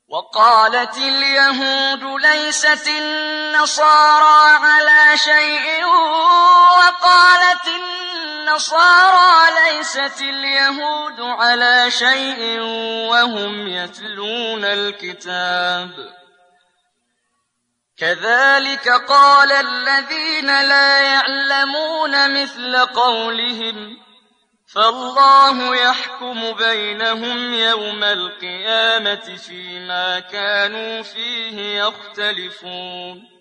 وقالت اليهود ليست النصارى على شيء وقالت النصارى ليست اليهود على شيء وهم يتلون الكتاب كذلك قال الذين لا يعلمون مثل قولهم فالله يحكم بينهم يوم القيامة فيما كانوا فيه يختلفون